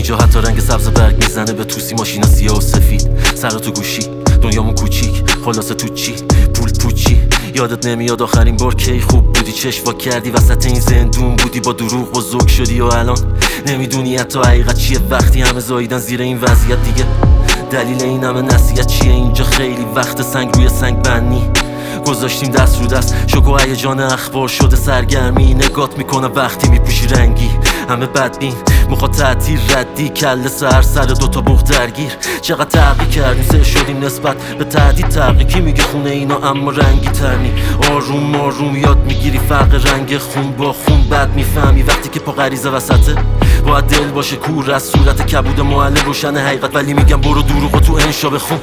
اینجا حتی رنگ سبز برگ میزنه به توسی، ماشینا سیاه و سفید، سر تو گوشی، دنیامون کوچیک، خلاصه تو چی؟ پول پوچی. یادت نمیاد آخرین بار کی خوب بودی، چشم وا کردی وسط این زندون بودی، با دروغ بزرگ شدی و الان نمیدونی حتی حقیقت چیه. وقتی همه زاییدن زیر این وضعیت دیگه دلیل این همه نصیحت چیه؟ اینجا خیلی وقت سنگ روی سنگ بنی گذاشتیم، دست رو دست، شوک و هیجان اخبار شده سرگرمی. نگات میکنم وقتی میپوشی رنگی، همه بدبین، میخواد تعطیل ردی، کل سر دوتا بوق درگیر. چقدر تغییر کردیم، سه شدیم نسبت به تهدید تغییر. کی میگه خونه اینا اما رنگی ترنی؟ آروم آروم یاد میگیری فرق رنگ خون با خون، بعد میفهمی وقتی که پا غریزه وسطه باید دل باشه کور از صورت کبود معلم روشن حقیقت. ولی میگم برو دروغو تو انشا بخون.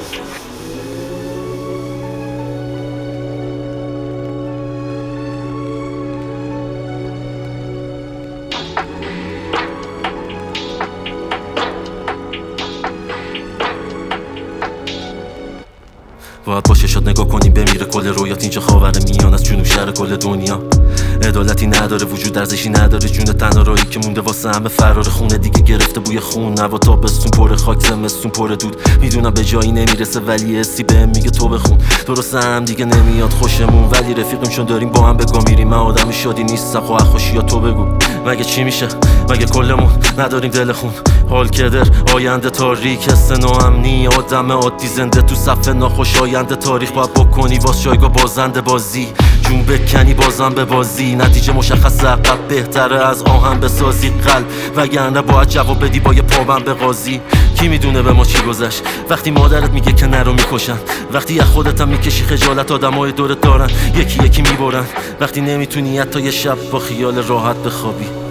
باید با شاد نگاه کنیم بمیره کل رویات. اینجا خاور میان از جنوب شهر کل دنیا، عدالتی نداره، وجود ارزشی نداره، جون تنها راهی که مونده واسه همه فرار. خونه دیگه گرفته بوی خون، هوا تابستون پر خاک، زمستون پر دود. میدونم به جایی نمیرسه ولی حسی بهم میگه تو بخون. درسته هم دیگه نمیاد خوشمون ولی رفیقیم چون داریم با هم بگا میریم. من آدم شادی نیستم، خب خوشی یا تو بگو مگه چی میشه؟ مگه کلمون نداریم دل خون؟ حال کدر آینده تاریک، حس ناامنی، آدم عادی زنده تو صف ناخوش آینده. تاریخ باید بکنی واس جایگاه بازنده بازی، جون بکنی بازم به بازی. نتیجه مشخص عقب بهتره از آهن بسازی قلب، وگرنه باید جواب بدی با یه پابند به قاضی. کی میدونه به ما چی گذشت وقتی مادرت میگه که نرو میکشن، وقتی از خودت هم میکشی خجالت آدمای دورت دارن یکی یکی میبرن، وقتی نمیتونی حتی یه شب با خیال راحت بخوابی.